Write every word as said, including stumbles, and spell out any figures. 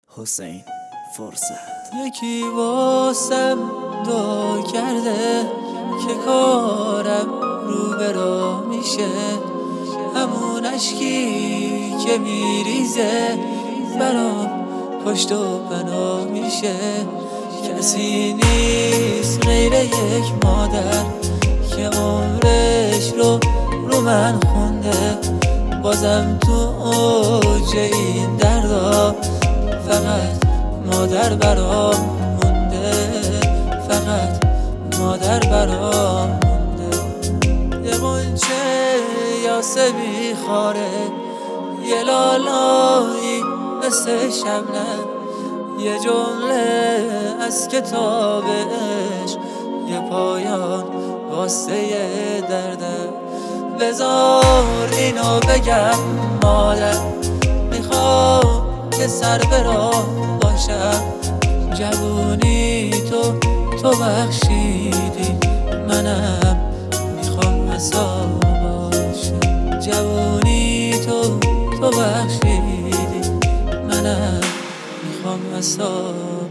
حسین فرصت. یکی واسم دعا کرده که کارم رو به راه میشه، همون اشکی که میریزه برام پشت و پناه میشه. کسی نیست غیر یک مادر که عمرش رو رو من خونده، بازم تو اوج این دردا فقط مادر برام مونده، فقط مادر برام مونده. یه غنچه یاسه بیخاره، یه لالایی مثل شبنم، یه جمله از کتاب عشق، یه پایان واسه یه دردم. بذار اینو بگم مادر، میخوام که سر به راه باشم. جوونی تو تو بخشیدی، منم میخوام عصا باشم. جوونی تو تو بخشیدی، منم میخوام عصا